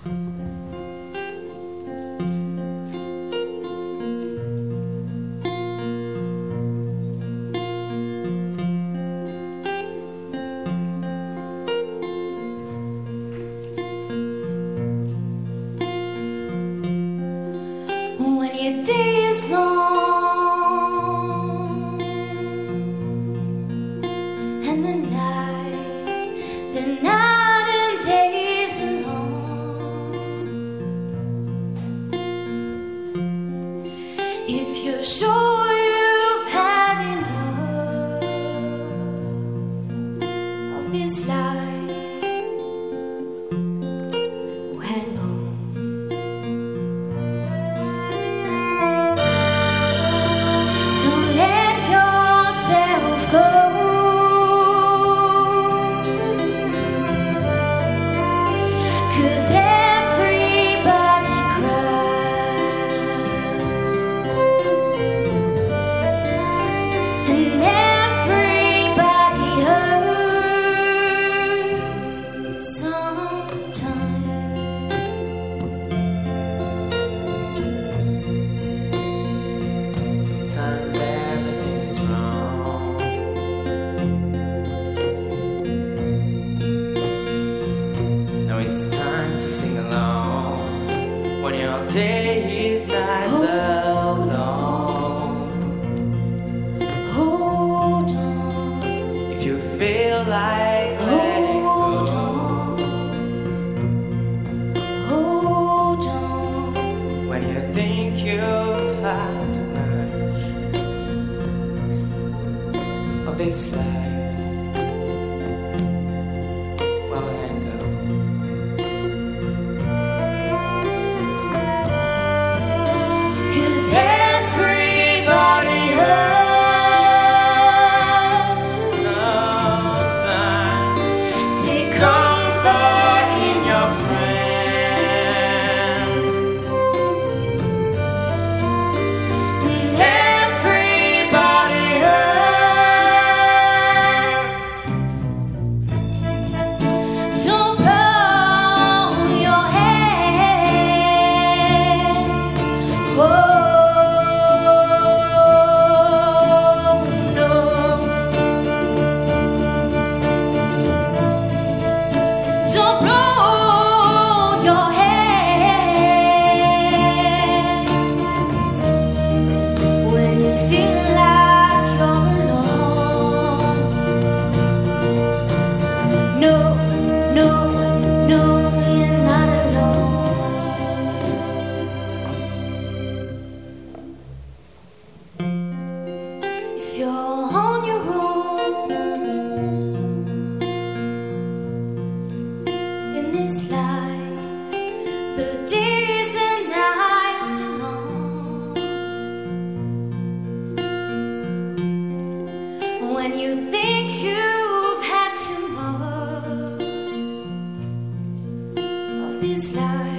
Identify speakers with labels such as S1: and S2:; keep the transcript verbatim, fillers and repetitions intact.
S1: When your day is long and the night, the night and day is long, if you're sure you've had enough of this life, hang on. Cause everybody cries and everybody hurts sometimes.
S2: Sometimes everything is wrong. Now it's time to sing along when your days, nights are long.
S1: Hold on,
S2: If you feel like letting
S1: hold
S2: go,
S1: on, hold on.
S2: when you think you've had too much of this life, well, let go.
S1: Cause everybody hurts.
S2: Sometimes
S1: Take comfort in your
S2: friend,
S1: and everybody hurts. Don't blow your head. Oh no. Don't blow your head when you feel like you're alone. No, no, no, you're not alone. If you're on your own in this life, the days and nights are long. When you think you've had too much of this life,